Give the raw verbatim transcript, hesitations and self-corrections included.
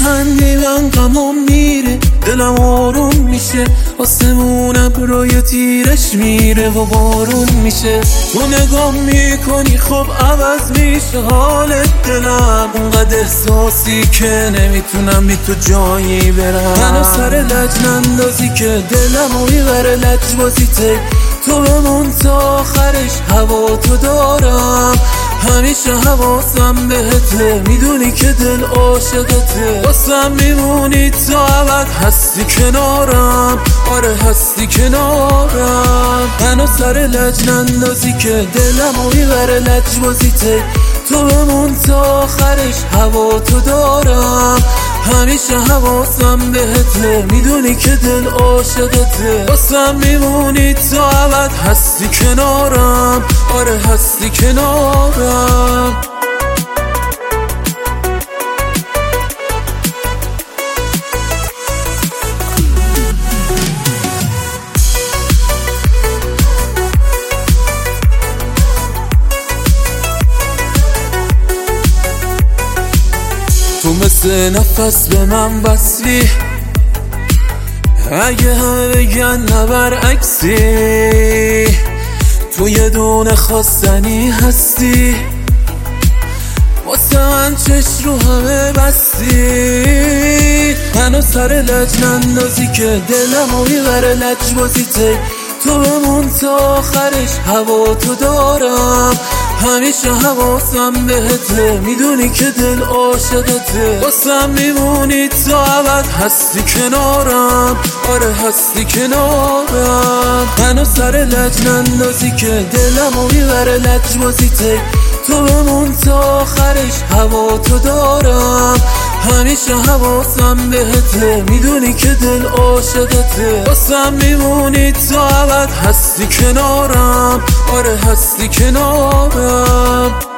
میخندی من غمم میره، دلم آروم میشه، آسمون ابرای تیرش میره و بارون میشه. تو نگاه میکنی خب عوض میشه حالت، دلم اونقدر احساسی که نمیتونم بی تو جایی برم. منو سر لج نندازی که دلم و میبره لجبازیته، تو بمون تا آخرش هوا تو دارم، همیشه حواسم بهته، میدونی که دل عاشقته، واسم میمونی تا ابد، هستی کنارم، آره هستی کنارم. منو سر لج نندازی که دلم و میبره لجبازیته، تو بمون تا آخرش هوا تو دارم، همیشه حواسم بهته، میدونی که دل عاشقته، واسم میمونی تا ابد، هستی کنارم، آره هستی کنارم. تو مثل نفس به من وصلی، اگه همه بگن نه برعکسی، تو یه دونه خواستنی هستی، واسه من چش رو همه بستی. منو سر لج نندازی که دلم و میبره لجبازیته، تو بمون تا آخرش هوا تو دارم، همیشه حواسم بهته، میدونی که دل عاشقته، واسم میمونی تا ابد، هستی کنارم، آره هستی کنارم. منو سر لج نندازی که دلم و میبره لجبازیته، تو بمون تا آخرش هوا تو دارم، همیشه حواسم بهته، میدونی که دل عاشقته، واسم میمونی تا ابد، هستی کنارم، آره هستی کنارم.